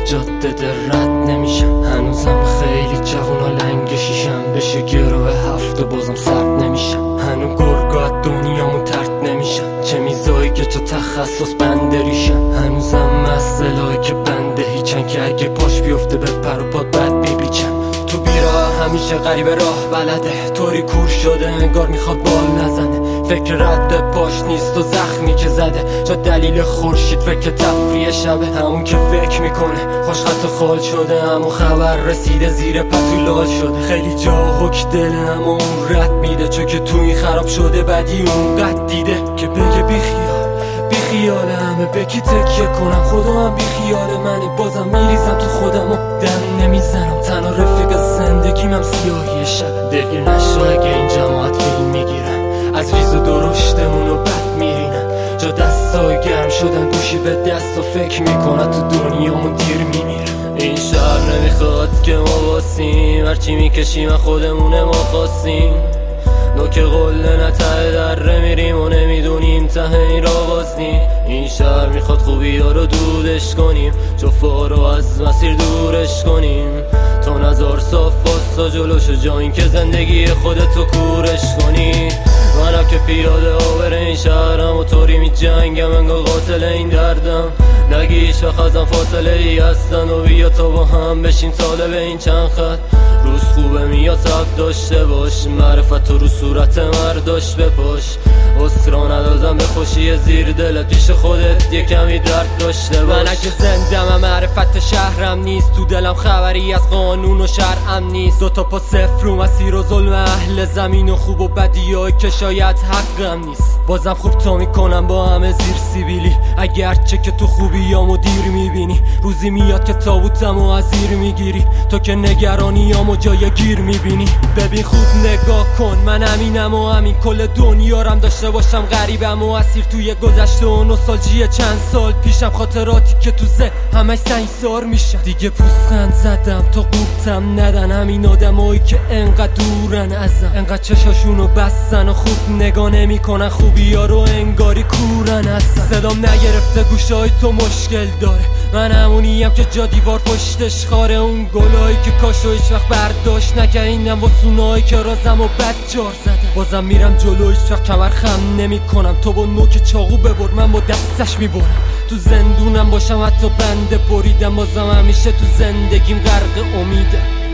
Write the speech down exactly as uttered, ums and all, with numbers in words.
جاده رد نمیشم، هنوزم خیلی جوون و لنگ شیشم، بشه گروه هفته بازم سرد نمیشم، هنو گرگا دنیامو ترد نمیشم، چه میزایی که تو تخصص بندریشم، هنوزم مسئلهایی که بنده هیچن که اگه پاش بیفته به پر و پاد بد میبیچم. تو بیراه همیشه غریب راه بلده، طوری کور شده انگار میخواد بال نزنه، فکر رد پاش نیست و زخمی که زده، جا دلیل خورشید فکر تفریه شبه، همون که فکر میکنه خوشخط خال شده، همون خبر رسیده زیر پتو لال شده، خیلی جا حک دل اما اون رد میده، چون که تو این خراب شده بدی اون قد دیده که بگه بیخیال بیخیال همه بکی تکیه کنم، خدا هم بیخیال منه، بازم میریزم تو خودم و دم نمیزنم، تنها رفیق زندگیم هم سیاهی شب، دلگیر نشو اگه این جماعت فیلم میگیرن، از ریز و درشتمون و بد میرینن، جا دستای گرم شدن گوشی به دست و فکر میکنن تو دنیامون دیر میمیرن. این شهر نمیخواد که ما باسیم، هرچی میکشیم خودمونه ما خواستیم، نوک قله نه ته دره میریم و نمیدونیم ته این را بازنیم، این شهر میخواد خوبی ها رو دودش کنیم، جفا رو از مسیر دورش کنیم، تا نظر صاف باستا جلوش جا این که زندگی خودتو کورش کنی، منم که پیاده آور این شهرم و طوری می جنگم انگار قاتل این دردم، نگی هیچ وقت ازم فاصله ای هستن و بیا تا با هم بشیم طالب این چند خط، روز خوبه میاد تب داشته باش، معرفت رو صورت مرداش بپاش، اسرا ندادم به خوشی زیر دلت، پیش خودت یه کمی درد داشته باش، من اگه زندم معرفت شهرم نیست، تو دلم خبری از قانون و شرعم نیست، دوتا پا صفر رو مسیر و ظلم اهل زمین و خوب و بدی های که شاید حقم نیست، بازم خوب تا میکنم با همه زیر سیبیلی، اگرچه که تو خوبیامو دیر میبینی، روزی میاد که تابوتمو از زیر میگیری، تو که نگرانیامو جای گیر میبینی، ببین خوب نگاه کن من همینم و همین کل دنیارم داشته باشم غریبم و اسیر توی گذشته و نوستالژی چند سال پیشم، خاطراتی که تو زه همه سنگسار میشن، دیگه پوزخند زدم تا قورتم ندن، همین آدمایی که انقدر دورن ازم، انقدر چشاشونو بستن و خوب نگاه نمیکنن، خوبی ها رو انگاری کورن هستن، صدام نگرفته گوشای تو مشکل داره، من همونیم که جا دیوار پشتش خاره، اون گلایی که کاشو هیچ وقت برداشت نکردینم، واسونایی که رازم و بد جار زده، بازم میرم جلو هیچ وقت کمر خم نمی کنم، تو با نوک چاقو ببر من با دستش میبرم، تو زندونم باشم حتی بنده بریدم، بازم همیشه تو زندگیم غرق امیدم.